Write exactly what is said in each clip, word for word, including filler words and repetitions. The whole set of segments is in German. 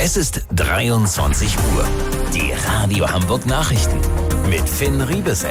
Es ist dreiundzwanzig Uhr. Die Radio Hamburg Nachrichten mit Finn Riebesell.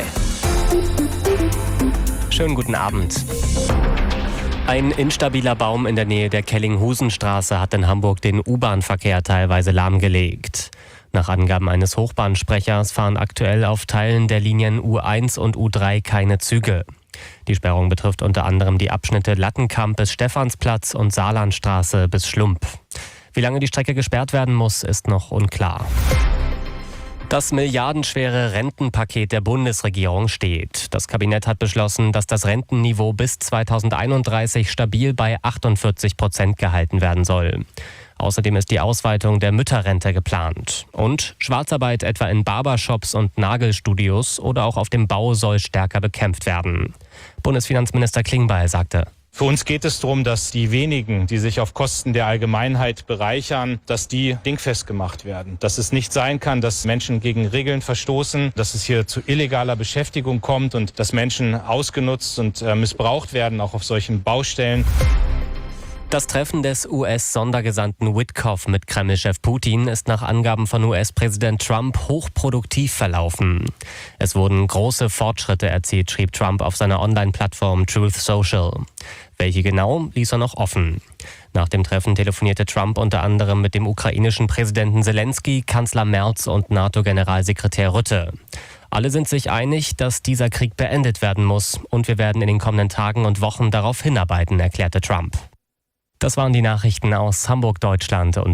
Schönen guten Abend. Ein instabiler Baum in der Nähe der Kellinghusenstraße hat in Hamburg den U-Bahn-Verkehr teilweise lahmgelegt. Nach Angaben eines Hochbahnsprechers fahren aktuell auf Teilen der Linien U eins und U drei keine Züge. Die Sperrung betrifft unter anderem die Abschnitte Lattenkamp bis Stephansplatz und Saarlandstraße bis Schlumpf. Wie lange die Strecke gesperrt werden muss, ist noch unklar. Das milliardenschwere Rentenpaket der Bundesregierung steht. Das Kabinett hat beschlossen, dass das Rentenniveau bis zweitausendeinunddreißig stabil bei achtundvierzig Prozent gehalten werden soll. Außerdem ist die Ausweitung der Mütterrente geplant. Und Schwarzarbeit etwa in Barbershops und Nagelstudios oder auch auf dem Bau soll stärker bekämpft werden. Bundesfinanzminister Klingbeil sagte: Für uns geht es darum, dass die wenigen, die sich auf Kosten der Allgemeinheit bereichern, dass die dingfest gemacht werden. Dass es nicht sein kann, dass Menschen gegen Regeln verstoßen, dass es hier zu illegaler Beschäftigung kommt und dass Menschen ausgenutzt und äh, missbraucht werden, auch auf solchen Baustellen. Das Treffen des U S-Sondergesandten Witkoff mit Kreml-Chef Putin ist nach Angaben von U S-Präsident Trump hochproduktiv verlaufen. Es wurden große Fortschritte erzielt, schrieb Trump auf seiner Online-Plattform Truth Social. Welche genau, ließ er noch offen. Nach dem Treffen telefonierte Trump unter anderem mit dem ukrainischen Präsidenten Zelensky, Kanzler Merz und NATO-Generalsekretär Rutte. Alle sind sich einig, dass dieser Krieg beendet werden muss und wir werden in den kommenden Tagen und Wochen darauf hinarbeiten, erklärte Trump. Das waren die Nachrichten aus Hamburg, Deutschland und